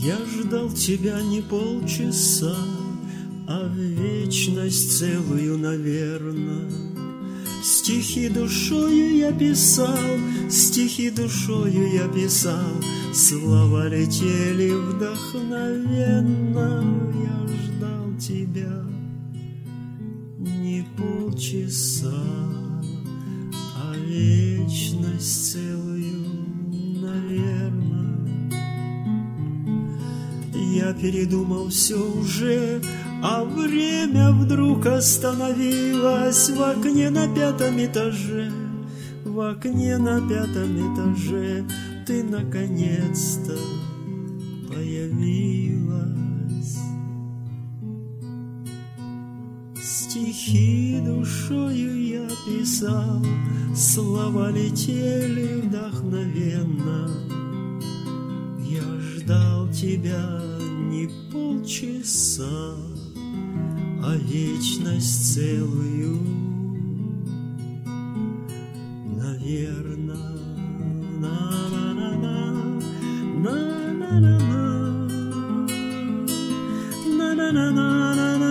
Я ждал тебя не полчаса, а вечность целую, наверно. Стихи душою я писал, стихи душою я писал, слова летели вдохновенно. Я ждал тебя не полчаса, а вечность целую, наверно. Я передумал все уже, а время вдруг остановилось в окне на 5-м этаже. В окне на 5-м этаже ты наконец-то появилась. Стихи душою я писал, слова летели вдохновенно. Я ждал тебя не полчаса, а вечность целую, наверно. На-на-на-на, на-на-на-на, на-на-на-на-на.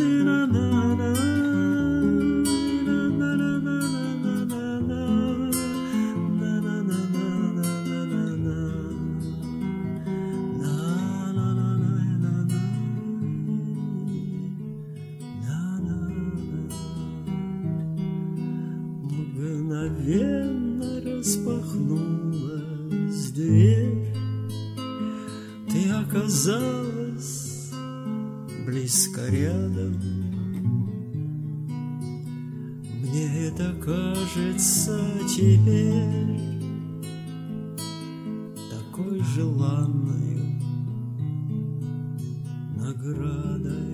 Мгновенно распахнулась дверь, ты оказалась близко рядом. Мне это кажется теперь такой желанной наградой.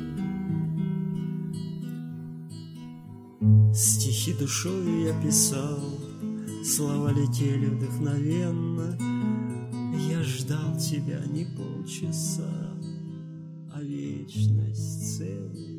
Стихи душою я писал, слова летели вдохновенно. Я ждал тебя не полчаса, а вечность целую.